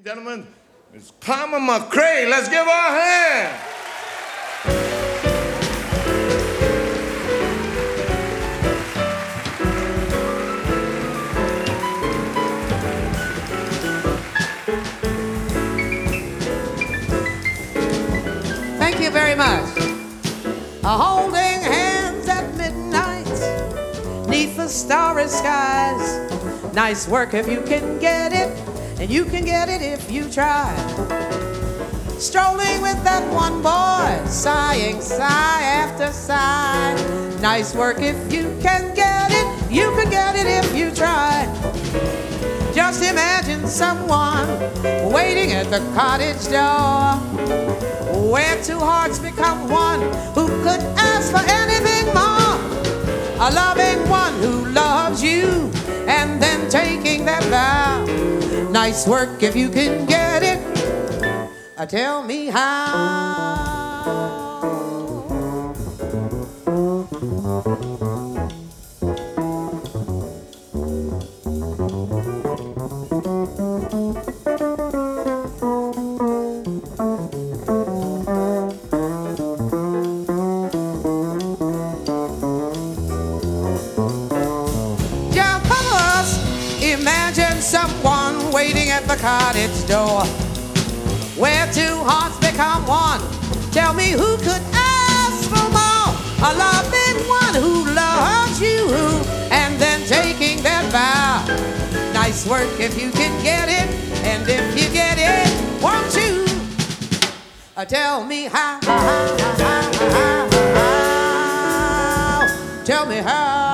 Gentlemen, it's Palmer McRae. Let's give her a hand. Thank you very much. Holding hands at midnight, neath the starry skies. Nice work if you can get it, and you can get it if you try. Strolling with that one boy, sighing sigh after sigh. Nice work if you can get it, you can get it if you try. Just imagine someone waiting at the cottage door, where two hearts become one, who could ask for anything more. A loving one who loves you, and then taking that vow. Nice work if you can get it. Tell me how. Imagine someone waiting at the cottage door, where two hearts become one. Tell me who could ask for more? A loving one who loves you, and then taking that vow. Nice work if you can get it, and if you get it, won't you tell me how? Tell me how.